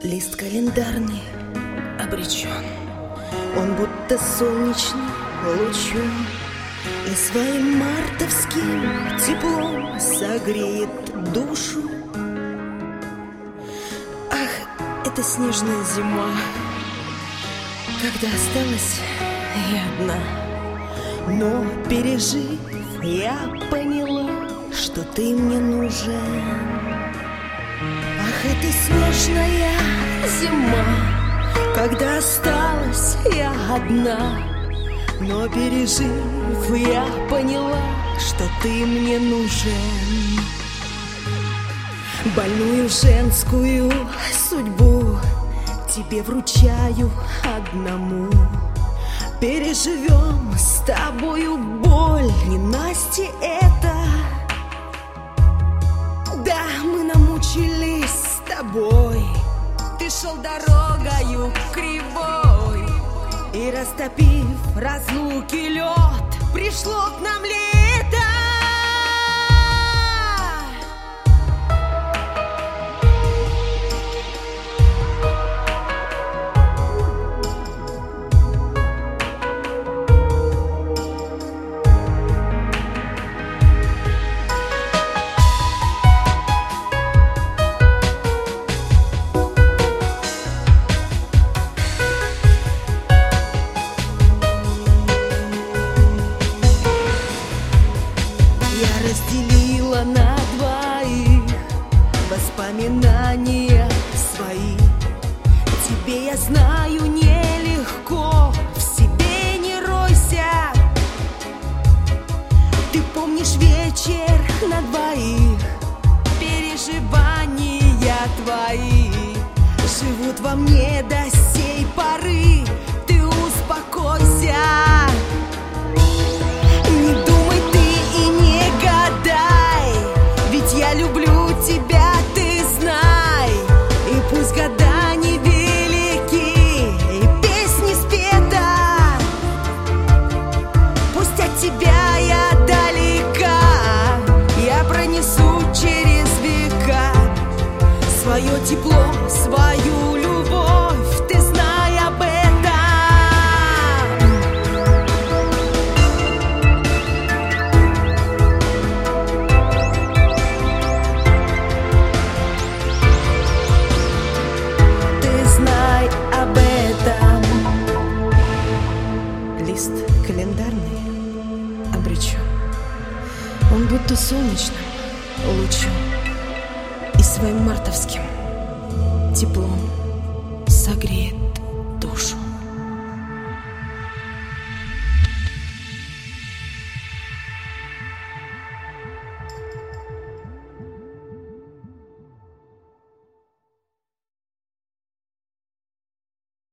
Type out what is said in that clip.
Лист календарный обречен, он будто солнечным лучом и своим мартовским теплом согреет душу. Ах, это снежная зима, когда осталась я одна. Но пережив, я поняла, что ты мне нужен. Ах, это снежная зима, когда осталась я одна. Но пережив, я поняла, что ты мне нужен. Больную женскую судьбу тебе вручаю одному. Переживем с тобою боль, ненастье это. Да, мы намучились с тобой. Ты шел дорогою кривой, и растопив разлуки лед, пришло к нам лето. Разделила на двоих воспоминания свои. Тебе, я знаю, нелегко, в себе не ройся. Ты помнишь вечер на двоих, переживания твои живут во мне до сей поры. Ты успокойся. Люблю тебя, ты знай. И пусть года невелики, и песни спета, пусть от тебя я далека, я пронесу через века свое тепло, свою любовь, ты знай об этом. Лист календарный обречен, он будто солнечным лучом и своим мартовским теплом согреет душу.